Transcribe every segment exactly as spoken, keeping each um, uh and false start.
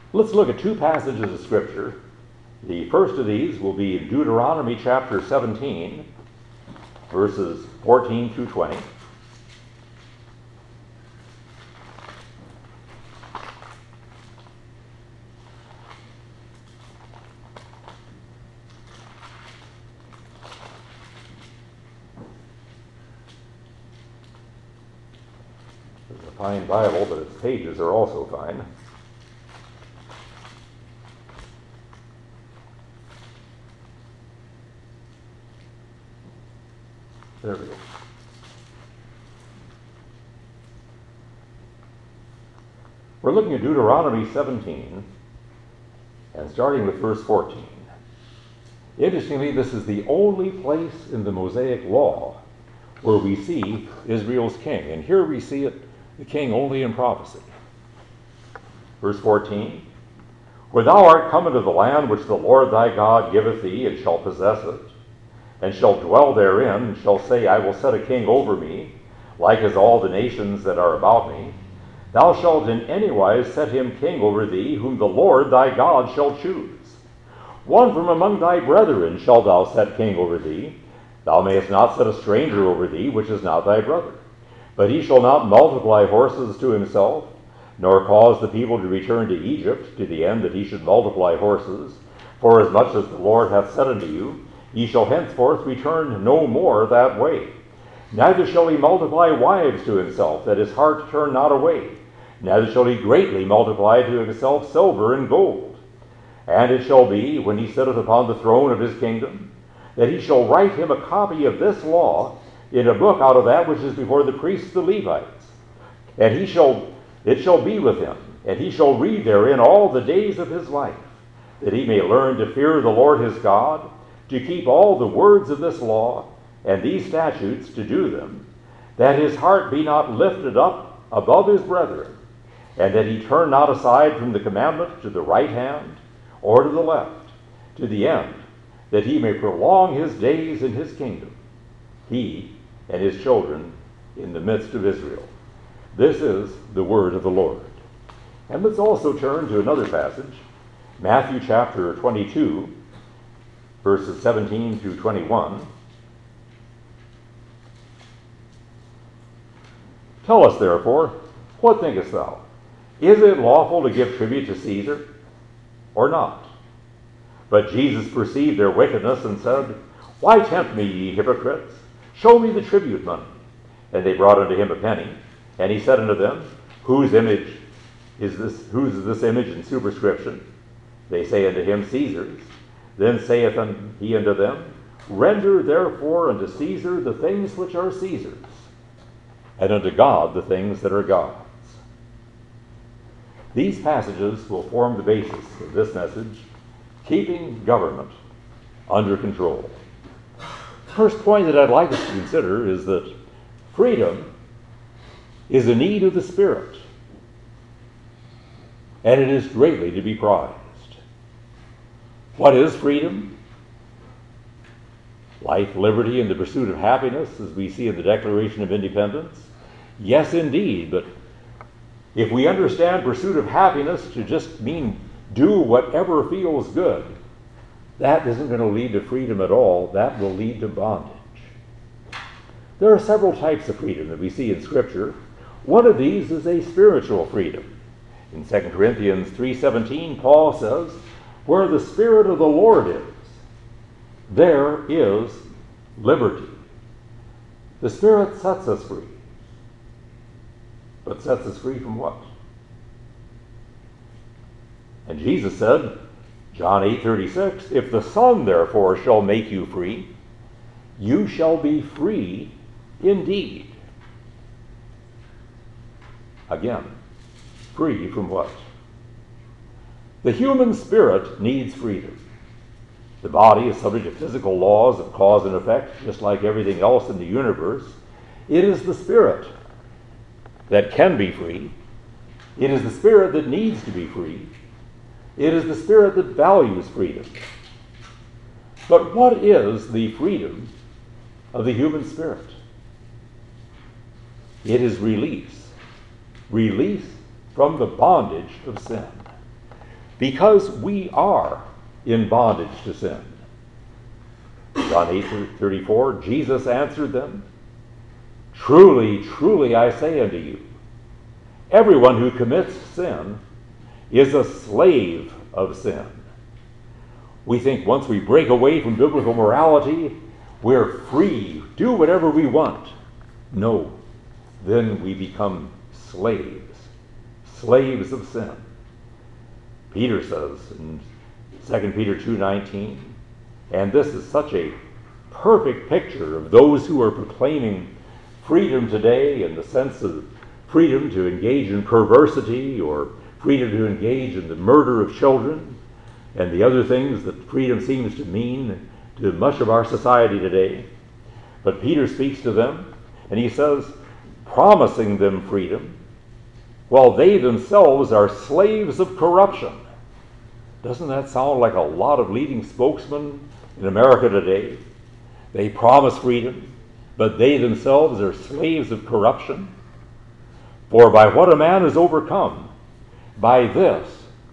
Let's look at two passages of Scripture. The first of these will be Deuteronomy chapter seventeen, verses fourteen through twenty. It's a fine Bible, but its pages are also fine. There we go. We're looking at Deuteronomy seventeen, and starting with verse fourteen. Interestingly, this is the only place in the Mosaic Law where we see Israel's king. And here we see it, the king only in prophecy. Verse fourteen. When thou art come into the land which the Lord thy God giveth thee, and shalt possess it, and shall dwell therein, and shall say, I will set a king over me, like as all the nations that are about me. Thou shalt in any wise set him king over thee, whom the Lord thy God shall choose. One from among thy brethren shalt thou set king over thee. Thou mayest not set a stranger over thee, which is not thy brother. But he shall not multiply horses to himself, nor cause the people to return to Egypt, to the end that he should multiply horses. For as much as the Lord hath said unto you, ye shall henceforth return no more that way. Neither shall he multiply wives to himself, that his heart turn not away. Neither shall he greatly multiply to himself silver and gold. And it shall be, when he sitteth upon the throne of his kingdom, that he shall write him a copy of this law in a book out of that which is before the priests the Levites. And he shall, it shall be with him, and he shall read therein all the days of his life, that he may learn to fear the Lord his God, to keep all the words of this law and these statutes to do them, that his heart be not lifted up above his brethren, and that he turn not aside from the commandment to the right hand or to the left, to the end that he may prolong his days in his kingdom, he and his children in the midst of Israel. This is the word of the Lord. And let's also turn to another passage, Matthew chapter twenty-two, verses seventeen through twenty-one. Tell us, therefore, what thinkest thou? Is it lawful to give tribute to Caesar, or not? But Jesus perceived their wickedness, and said, Why tempt me, ye hypocrites? Show me the tribute money. And they brought unto him a penny. And he said unto them, Whose image is this? Whose is this image and superscription? They say unto him, Caesar's. Then saith he unto them, Render therefore unto Caesar the things which are Caesar's, and unto God the things that are God's. These passages will form the basis of this message, keeping government under control. First point that I'd like us to consider is that freedom is a need of the Spirit, and it is greatly to be prized. What is freedom? Life, liberty, and the pursuit of happiness, as we see in the Declaration of Independence? Yes, indeed, but if we understand pursuit of happiness to just mean do whatever feels good, that isn't going to lead to freedom at all. That will lead to bondage. There are several types of freedom that we see in Scripture. One of these is a spiritual freedom. In Second Corinthians three seventeen, Paul says, Where the Spirit of the Lord is, there is liberty. The Spirit sets us free. But sets us free from what? And Jesus said, John eight thirty-six, If the Son therefore shall make you free, you shall be free indeed. Again, free from what? The human spirit needs freedom. The body is subject to physical laws of cause and effect, just like everything else in the universe. It is the spirit that can be free. It is the spirit that needs to be free. It is the spirit that values freedom. But what is the freedom of the human spirit? It is release. Release from the bondage of sin. because we are in bondage to sin. John eight thirty-four, Jesus answered them, "Truly, truly, I say unto you, everyone who commits sin is a slave of sin." We think once we break away from biblical morality, we're free, do whatever we want. No, then we become slaves, slaves of sin. Peter says in Second Peter two nineteen, and this is such a perfect picture of those who are proclaiming freedom today in the sense of freedom to engage in perversity or freedom to engage in the murder of children and the other things that freedom seems to mean to much of our society today. But Peter speaks to them and he says, promising them freedom, while they themselves are slaves of corruption. Doesn't that sound like a lot of leading spokesmen in America today? They promise freedom, but they themselves are slaves of corruption. For by what a man is overcome, by this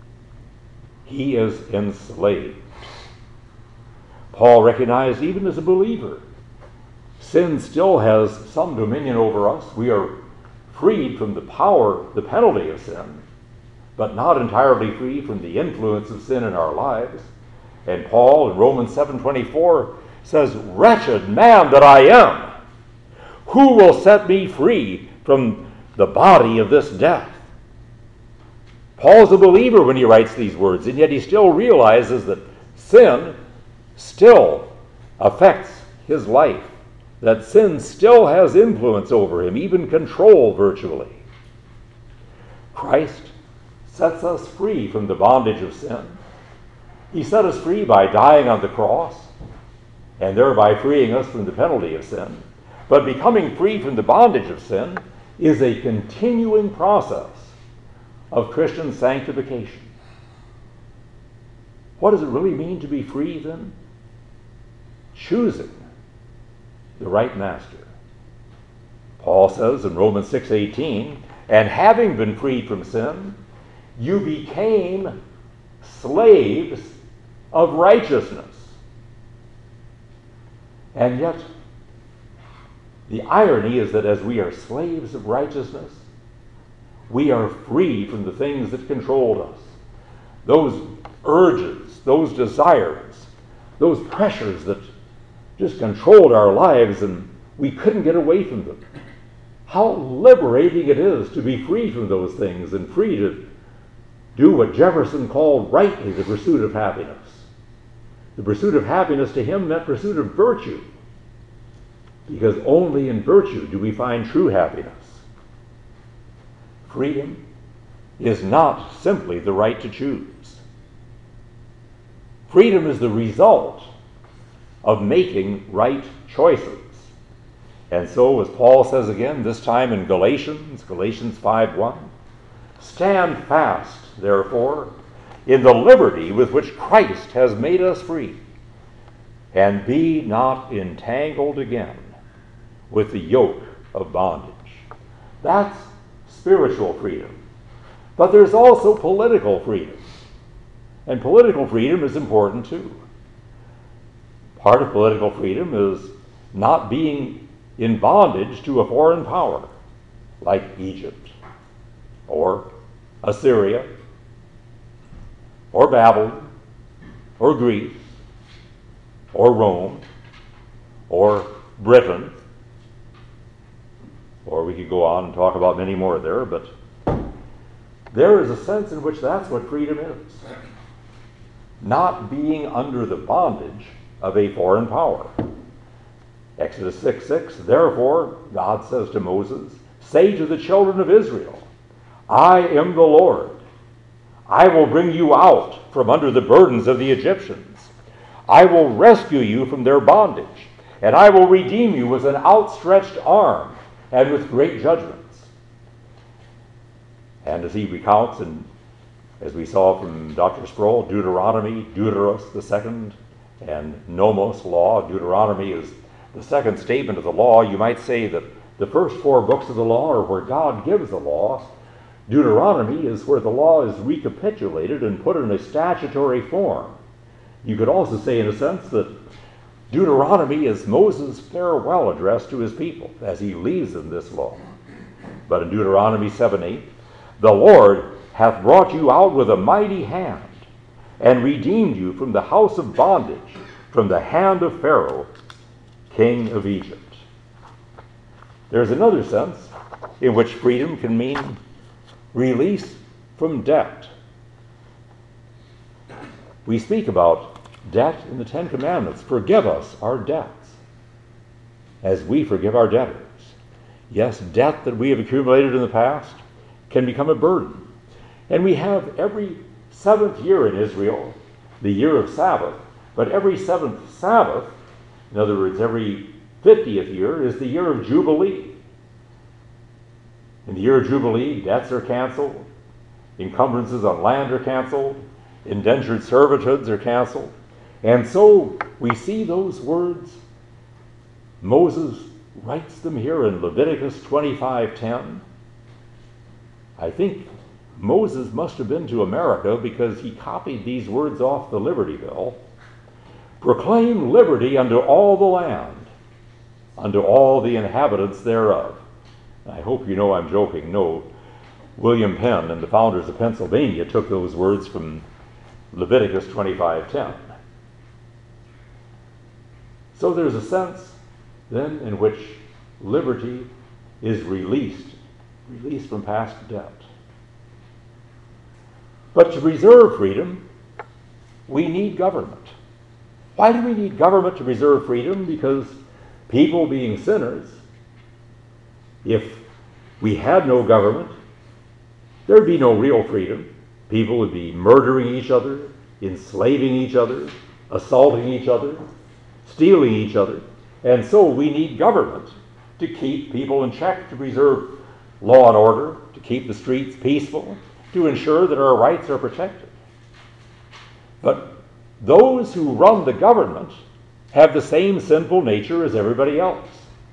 he is enslaved. Paul recognized even as a believer, sin still has some dominion over us. We are freed from the power, the penalty of sin, but not entirely free from the influence of sin in our lives. And Paul in Romans seven twenty-four says, "Wretched man that I am, who will set me free from the body of this death?" Paul's a believer when he writes these words, and yet he still realizes that sin still affects his life, that sin still has influence over him, even control virtually. Christ sets us free from the bondage of sin. He set us free by dying on the cross and thereby freeing us from the penalty of sin. But becoming free from the bondage of sin is a continuing process of Christian sanctification. What does it really mean to be free then? Choosing the right master. Paul says in Romans six eighteen, and having been freed from sin, you became slaves of righteousness. And yet, the irony is that as we are slaves of righteousness, we are free from the things that controlled us. Those urges, those desires, those pressures that just controlled our lives and we couldn't get away from them. How liberating it is to be free from those things and free to do what Jefferson called rightly the pursuit of happiness. The pursuit of happiness to him meant pursuit of virtue, because only in virtue do we find true happiness. Freedom is not simply the right to choose. Freedom is the result of making right choices. And so, as Paul says again, this time in Galatians, Galatians five one, stand fast, therefore, in the liberty with which Christ has made us free, and be not entangled again with the yoke of bondage. That's spiritual freedom. But there's also political freedom. And political freedom is important too. Part of political freedom is not being in bondage to a foreign power like Egypt or Assyria or Babylon or Greece or Rome or Britain, or we could go on and talk about many more there, but there is a sense in which that's what freedom is. Not being under the bondage of a foreign power. Exodus six six, therefore, God says to Moses, say to the children of Israel, I am the Lord. I will bring you out from under the burdens of the Egyptians. I will rescue you from their bondage, and I will redeem you with an outstretched arm and with great judgments. And as he recounts, and as we saw from Doctor Sproul, Deuteronomy, Deuteros the second, and Nomos law. Deuteronomy is the second statement of the law. You might say that the first four books of the law are where God gives the law. Deuteronomy is where the law is recapitulated and put in a statutory form. You could also say, in a sense, that Deuteronomy is Moses' farewell address to his people as he leaves them this law. But in Deuteronomy seven eight, the Lord hath brought you out with a mighty hand, and redeemed you from the house of bondage, from the hand of Pharaoh, king of Egypt. There's another sense in which freedom can mean release from debt. We speak about debt in the Ten Commandments. Forgive us our debts, as we forgive our debtors. Yes, debt that we have accumulated in the past can become a burden. And we have every seventh year in Israel, the year of Sabbath, but every seventh Sabbath, in other words, every fiftieth year, is the year of Jubilee. In the year of Jubilee, debts are canceled, encumbrances on land are canceled, indentured servitudes are canceled. And so we see those words. Moses writes them here in Leviticus twenty-five ten. I think Moses must have been to America because he copied these words off the Liberty Bell. Proclaim liberty unto all the land, unto all the inhabitants thereof. I hope you know I'm joking. No, William Penn and the founders of Pennsylvania took those words from Leviticus twenty-five ten. So there's a sense then in which liberty is released, released from past debt. But to preserve freedom, we need government. Why do we need government to preserve freedom? Because people being sinners, if we had no government, there'd be no real freedom. People would be murdering each other, enslaving each other, assaulting each other, stealing each other. And so we need government to keep people in check, to preserve law and order, to keep the streets peaceful, to ensure that our rights are protected. But those who run the government have the same sinful nature as everybody else.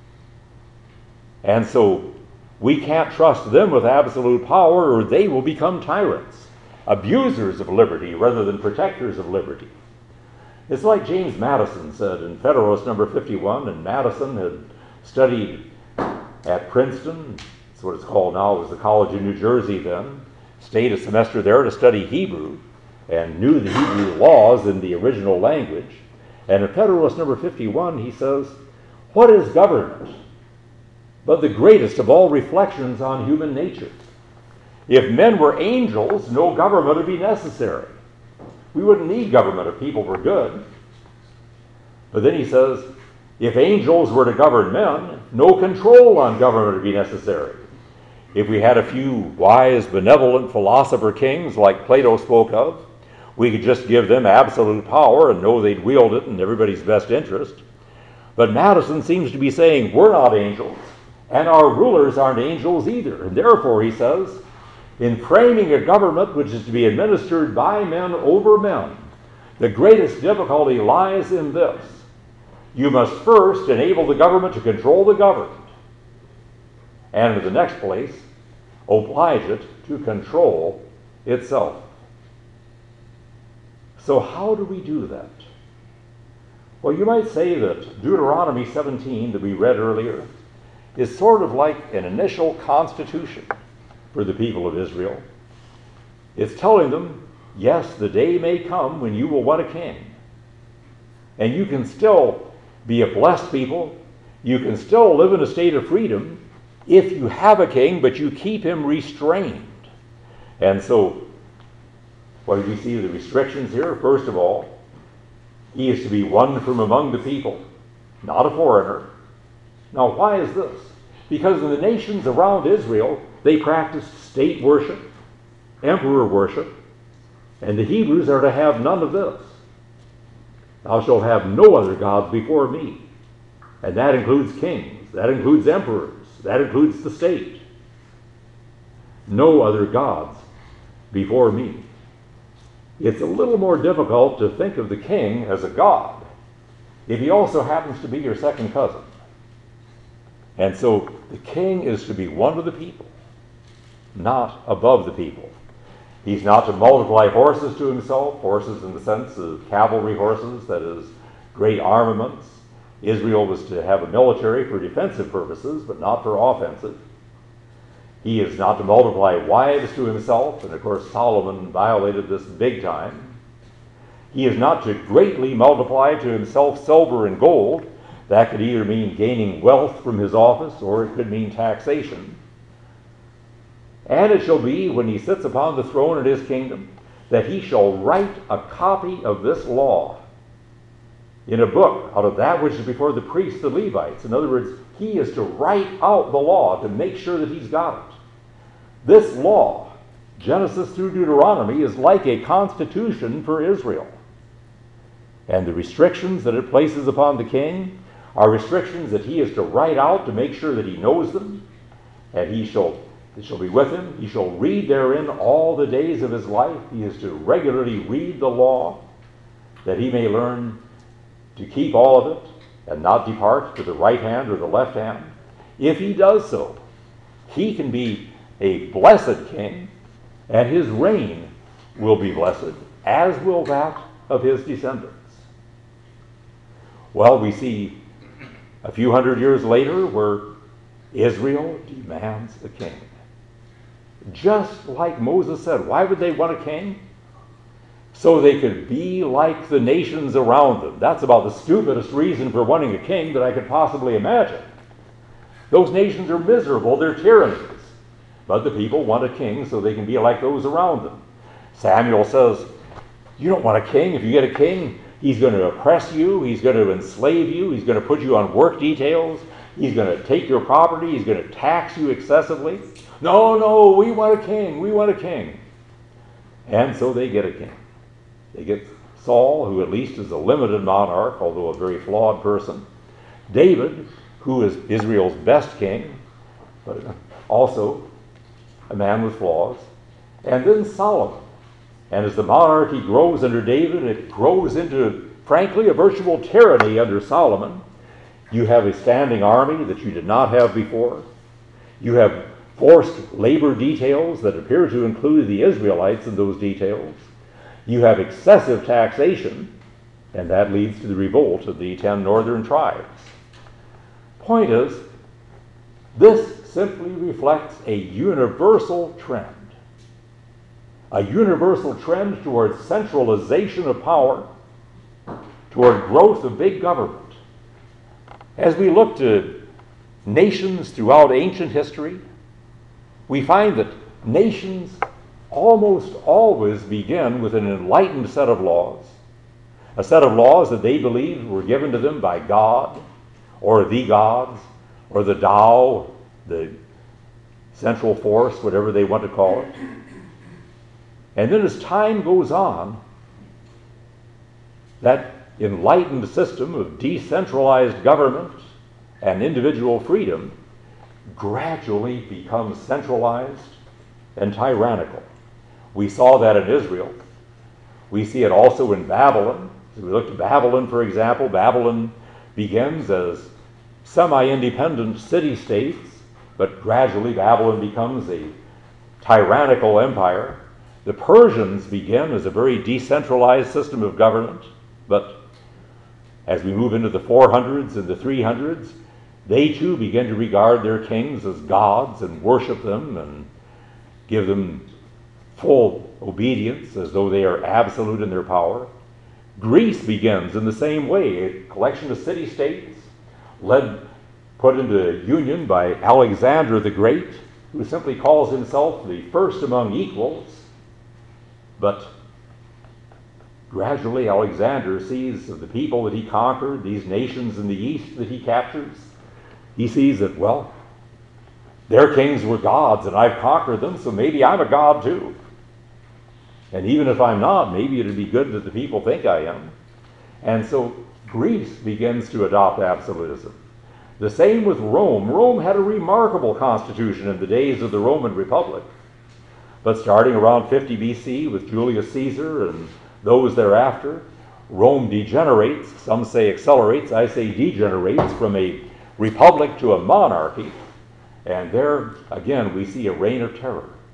And so we can't trust them with absolute power, or they will become tyrants, abusers of liberty rather than protectors of liberty. It's like James Madison said in Federalist number fifty-one, and Madison had studied at Princeton. That's what it's called now. It was the College of New Jersey then. Stayed a semester there to study Hebrew and knew the Hebrew laws in the original language. And in Federalist number fifty-one, he says, "What is government but the greatest of all reflections on human nature? If men were angels, no government would be necessary. We wouldn't need government if people were good." But then he says, if angels were to govern men, no control on government would be necessary. If we had a few wise, benevolent philosopher kings like Plato spoke of, we could just give them absolute power and know they'd wield it in everybody's best interest. But Madison seems to be saying we're not angels, and our rulers aren't angels either. And therefore, he says, in framing a government which is to be administered by men over men, the greatest difficulty lies in this. You must first enable the government to control the governed, and in the next place, oblige it to control itself. So how do we do that? Well, you might say that Deuteronomy seventeen that we read earlier is sort of like an initial constitution for the people of Israel. It's telling them, yes, the day may come when you will want a king. And you can still be a blessed people. You can still live in a state of freedom if you have a king, but you keep him restrained. And so, what do we see the restrictions here? First of all, he is to be one from among the people, not a foreigner. Now, why is this? Because in the nations around Israel, they practiced state worship, emperor worship, and the Hebrews are to have none of this. Thou shalt have no other gods before me. And that includes kings, that includes emperors, that includes the state. No other gods before me. It's a little more difficult to think of the king as a god if he also happens to be your second cousin. And so the king is to be one of the people. not above the people. He's not to multiply horses to himself, horses in the sense of cavalry horses, that is, great armaments. Israel was to have a military for defensive purposes, but not for offensive. He is not to multiply wives to himself, and of course Solomon violated this big time. He is not to greatly multiply to himself silver and gold. That could either mean gaining wealth from his office, or it could mean taxation. And it shall be, when he sits upon the throne in his kingdom, that he shall write a copy of this law in a book out of that which is before the priests, the Levites. In other words, he is to write out the law to make sure that he's got it. This law, Genesis through Deuteronomy, is like a constitution for Israel. And the restrictions that it places upon the king are restrictions that he is to write out to make sure that he knows them, and he shall, it shall be with him. He shall read therein all the days of his life. He is to regularly read the law, that he may learn to keep all of it and not depart to the right hand or the left hand. If he does so, he can be a blessed king, and his reign will be blessed, as will that of his descendants. Well, we see a few hundred years later where Israel demands a king. Just like Moses said, why would they want a king? So they could be like the nations around them. That's about the stupidest reason for wanting a king that I could possibly imagine. Those nations are miserable, they're tyrannies. But the people want a king so they can be like those around them. Samuel says, you don't want a king. If you get a king, he's going to oppress you, he's going to enslave you, he's going to put you on work details, he's going to take your property, he's going to tax you excessively. No, no, we want a king, we want a king. And so they get a king. They get Saul, who at least is a limited monarch, although a very flawed person. David, who is Israel's best king, but also a man with flaws. And then Solomon. And as the monarchy grows under David, it grows into, frankly, a virtual tyranny under Solomon. You have a standing army that you did not have before. You have forced labor details that appear to include the Israelites in those details. You have excessive taxation, and that leads to the revolt of the ten northern tribes. Point is, this simply reflects a universal trend. A universal trend toward centralization of power, toward growth of big government. As we look to nations throughout ancient history, we find that nations almost always begin with an enlightened set of laws, a set of laws that they believed were given to them by God, or the gods, or the Tao, the central force, whatever they want to call it. And then as time goes on, that enlightened system of decentralized government and individual freedom gradually becomes centralized and tyrannical. We saw that in Israel. We see it also in Babylon. As we look to Babylon, for example, Babylon begins as semi-independent city-states, but gradually Babylon becomes a tyrannical empire. The Persians begin as a very decentralized system of government, but as we move into the four hundreds and the three hundreds, they too begin to regard their kings as gods and worship them and give them full obedience as though they are absolute in their power. Greece begins in the same way, a collection of city-states led, put into union by Alexander the Great, who simply calls himself the first among equals. But gradually Alexander sees of the people that he conquered, these nations in the east that he captures, he sees that, well, their kings were gods and I've conquered them, so maybe I'm a god too. And even if I'm not, maybe it'd be good that the people think I am. And so Greece begins to adopt absolutism. The same with Rome. Rome had a remarkable constitution in the days of the Roman Republic. But starting around fifty B C with Julius Caesar and those thereafter, Rome degenerates, some say accelerates, I say degenerates, from a republic to a monarchy. And there, again, we see a reign of terror.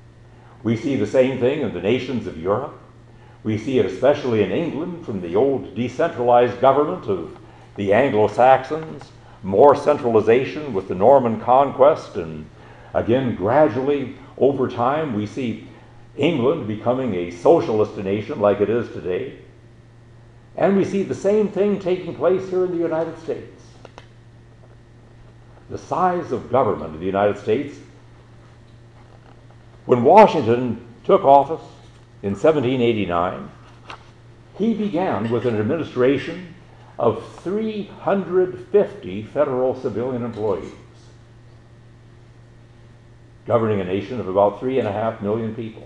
We see the same thing in the nations of Europe. We see it especially in England from the old decentralized government of the Anglo-Saxons, more centralization with the Norman conquest, and again, gradually over time, we see England becoming a socialist nation like it is today. And we see the same thing taking place here in the United States. The size of government in the United States. When Washington took office in seventeen eighty-nine, he began with an administration of three hundred fifty federal civilian employees, governing a nation of about three and a half million people.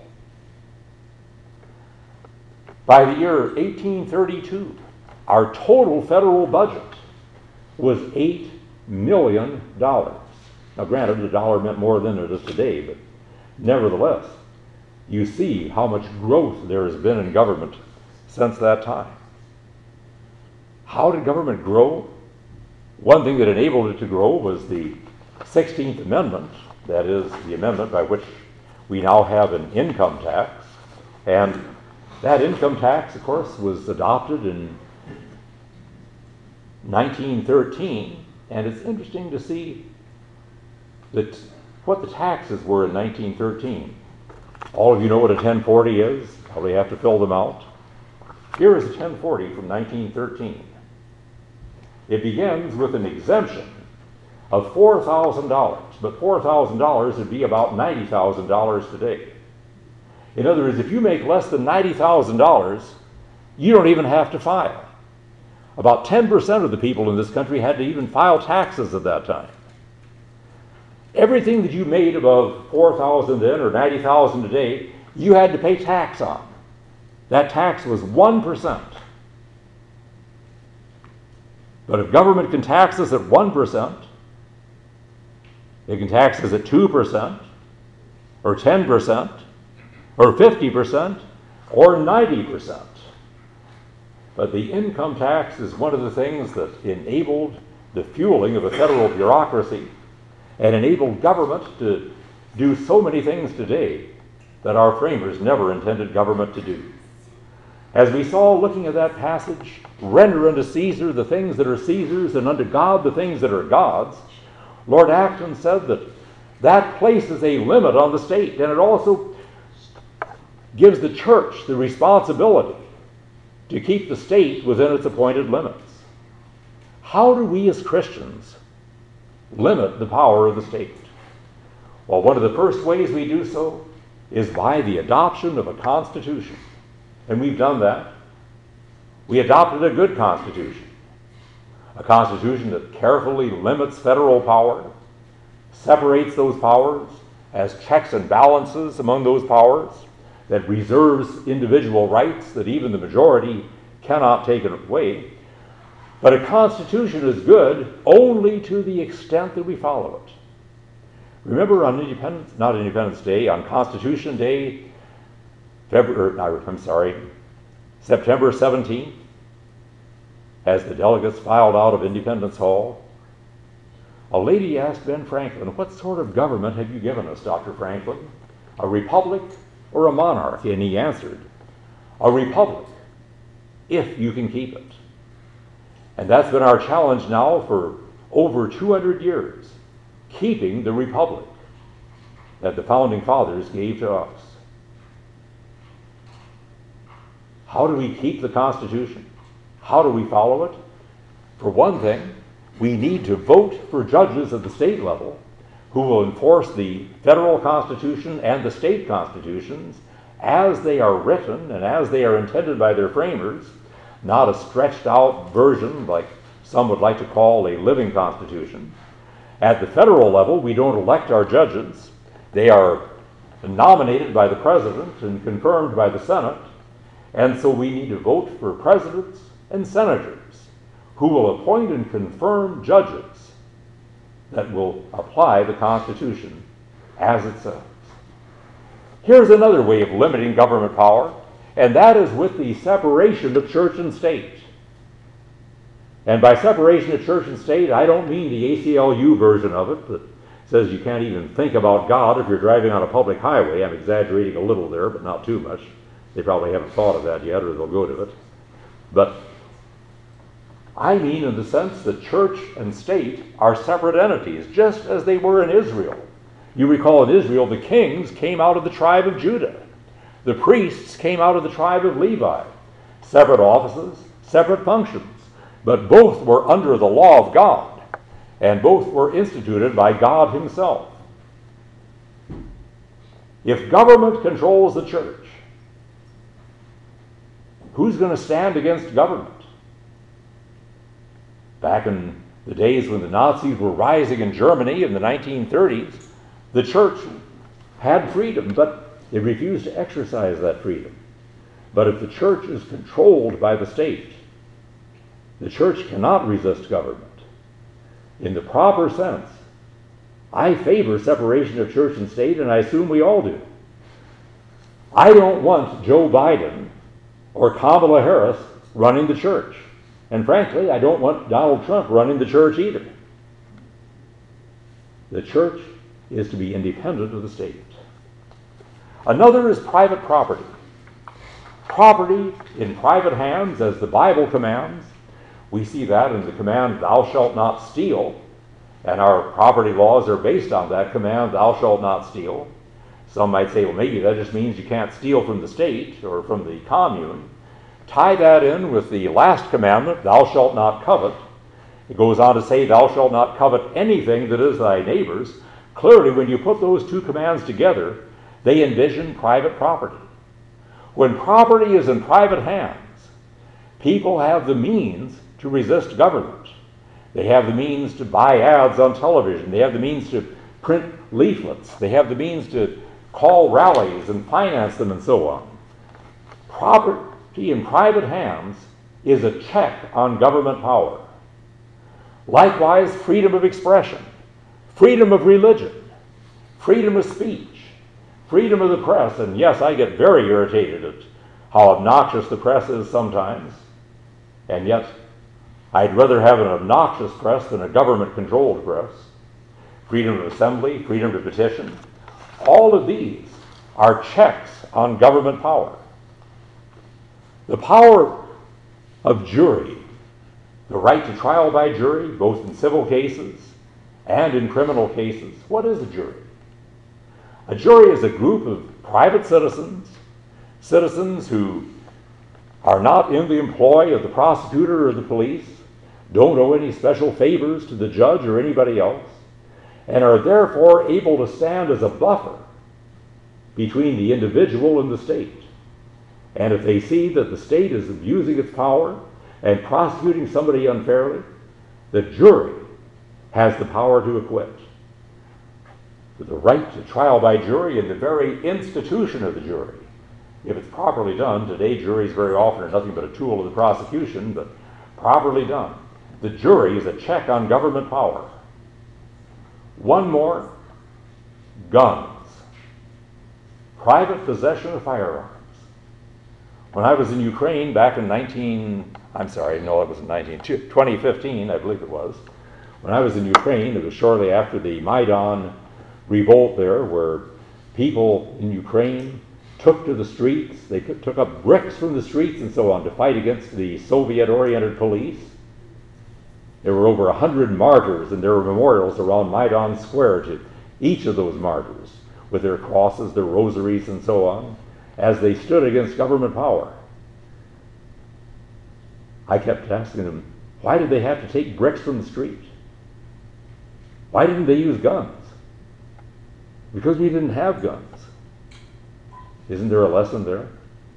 By the year eighteen thirty-two, our total federal budget was eight million dollars. Now granted, the dollar meant more than it is today, but nevertheless, you see how much growth there has been in government since that time. How did government grow? One thing that enabled it to grow was the sixteenth Amendment, that is, the amendment by which we now have an income tax. And that income tax, of course, was adopted in nineteen thirteen, and it's interesting to see that what the taxes were in nineteen thirteen. All of you know what a ten forty is. Probably have to fill them out. Here is a ten forty from nineteen thirteen. It begins with an exemption of four thousand dollars, but four thousand dollars would be about ninety thousand dollars today. In other words, if you make less than ninety thousand dollars, you don't even have to file. About ten percent of the people in this country had to even file taxes at that time. Everything that you made above four thousand dollars then or ninety thousand dollars today, you had to pay tax on. That tax was one percent. But if government can tax us at one percent, they can tax us at two percent, or ten percent, or fifty percent, or ninety percent. But the income tax is one of the things that enabled the fueling of a federal bureaucracy and enabled government to do so many things today that our framers never intended government to do. As we saw looking at that passage, render unto Caesar the things that are Caesar's, and unto God the things that are God's, Lord Acton said that that places a limit on the state, and it also gives the church the responsibility to keep the state within its appointed limits. How do we as Christians limit the power of the state? Well, one of the first ways we do so is by the adoption of a constitution. And we've done that. We adopted a good constitution. A constitution that carefully limits federal power, separates those powers, has checks and balances among those powers, that reserves individual rights that even the majority cannot take away. But a constitution is good only to the extent that we follow it. Remember on Independence, not Independence Day, on Constitution Day, February, I'm sorry, September seventeenth, as the delegates filed out of Independence Hall, a lady asked Ben Franklin, "What sort of government have you given us, Doctor Franklin? A republic or a monarchy?" And he answered, "A republic, if you can keep it." And that's been our challenge now for over two hundred years, keeping the republic that the Founding Fathers gave to us. How do we keep the Constitution? How do we follow it? For one thing, we need to vote for judges at the state level who will enforce the federal Constitution and the state constitutions as they are written and as they are intended by their framers, not a stretched out version like some would like to call a living constitution. At the federal level, we don't elect our judges. They are nominated by the president and confirmed by the Senate. And so we need to vote for presidents and senators who will appoint and confirm judges that will apply the Constitution as it says. Here's another way of limiting government power, and that is with the separation of church and state. And by separation of church and state, I don't mean the A C L U version of it, but says you can't even think about God if you're driving on a public highway. I'm exaggerating a little there, but not too much. They probably haven't thought of that yet, or they'll go to it. But I mean in the sense that church and state are separate entities, just as they were in Israel. You recall in Israel, the kings came out of the tribe of Judah. The priests came out of the tribe of Levi. Separate offices, separate functions, but both were under the law of God. And both were instituted by God himself. If government controls the church, who's going to stand against government? Back in the days when the Nazis were rising in Germany in the nineteen thirties, the church had freedom, but it refused to exercise that freedom. But if the church is controlled by the state, the church cannot resist government. In the proper sense, I favor separation of church and state, and I assume we all do. I don't want Joe Biden or Kamala Harris running the church. And frankly, I don't want Donald Trump running the church either. The church is to be independent of the state. Another is private property. Property in private hands, as the Bible commands. We see that in the command, thou shalt not steal. And our property laws are based on that command, thou shalt not steal. Some might say, well, maybe that just means you can't steal from the state or from the commune. Tie that in with the last commandment, thou shalt not covet. It goes on to say, thou shalt not covet anything that is thy neighbor's. Clearly, when you put those two commands together, they envision private property. When property is in private hands, people have the means to resist government. They have the means to buy ads on television. They have the means to print leaflets. They have the means to call rallies and finance them and so on. Property in private hands is a check on government power. Likewise, freedom of expression, freedom of religion, freedom of speech, freedom of the press. And yes, I get very irritated at how obnoxious the press is sometimes. And yet, I'd rather have an obnoxious press than a government-controlled press. Freedom of assembly, freedom to petition. All of these are checks on government power. The power of jury, the right to trial by jury, both in civil cases and in criminal cases. What is a jury? A jury is a group of private citizens, citizens who are not in the employ of the prosecutor or the police, don't owe any special favors to the judge or anybody else, and are therefore able to stand as a buffer between the individual and the state. And if they see that the state is abusing its power and prosecuting somebody unfairly, the jury has the power to acquit. The right to trial by jury and the very institution of the jury, if it's properly done, today juries very often are nothing but a tool of the prosecution, but properly done, the jury is a check on government power. One more, guns. Private possession of firearms. When I was in Ukraine back in nineteen, I'm sorry, no, it was in nineteen, twenty fifteen, I believe it was. When I was in Ukraine, it was shortly after the Maidan revolt there, where people in Ukraine took to the streets. They took up bricks from the streets and so on to fight against the Soviet-oriented police. There were over a hundred martyrs, and there were memorials around Maidan Square to each of those martyrs, with their crosses, their rosaries, and so on, as they stood against government power. I kept asking them, why did they have to take bricks from the street? Why didn't they use guns? Because we didn't have guns. Isn't there a lesson there?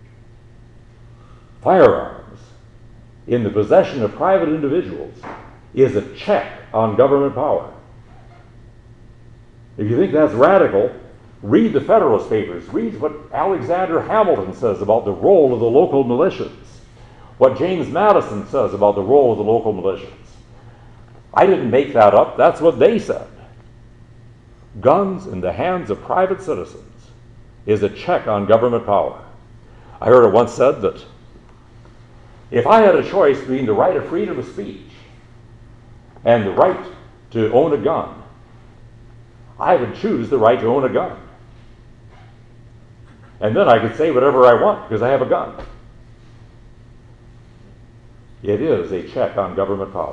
Firearms in the possession of private individuals is a check on government power. If you think that's radical, read the Federalist Papers. Read what Alexander Hamilton says about the role of the local militias. What James Madison says about the role of the local militias. I didn't make that up. That's what they said. Guns in the hands of private citizens is a check on government power. I heard it once said that if I had a choice between the right of freedom of speech and the right to own a gun, I would choose the right to own a gun. And then I could say whatever I want because I have a gun. It is a check on government power.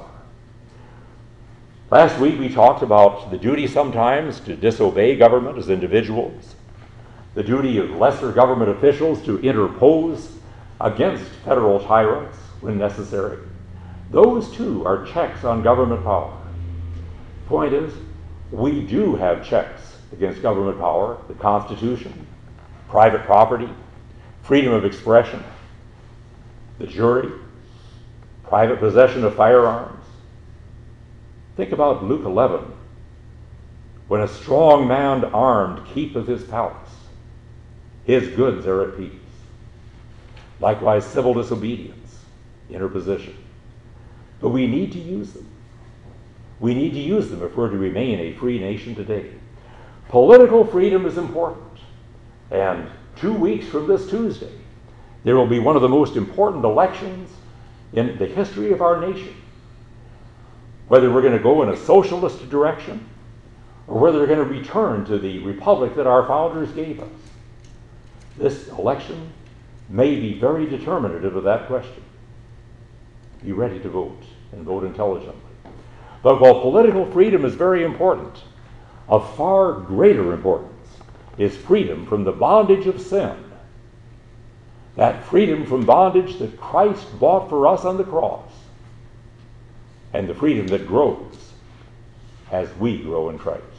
Last week we talked about the duty sometimes to disobey government as individuals, the duty of lesser government officials to interpose against federal tyrants when necessary. Those too are checks on government power. Point is, we do have checks against government power: the Constitution, private property, freedom of expression, the jury, private possession of firearms. Think about Luke eleven, when a strong man armed keepeth his palace, his goods are at peace. Likewise, civil disobedience, interposition. But we need to use them. We need to use them if we're to remain a free nation today. Political freedom is important. And two weeks from this Tuesday, there will be one of the most important elections in the history of our nation. Whether we're going to go in a socialist direction or whether we're going to return to the republic that our founders gave us, this election may be very determinative of that question. Be ready to vote and vote intelligently. But while political freedom is very important, of far greater importance is freedom from the bondage of sin. That freedom from bondage that Christ bought for us on the cross, and the freedom that grows as we grow in Christ.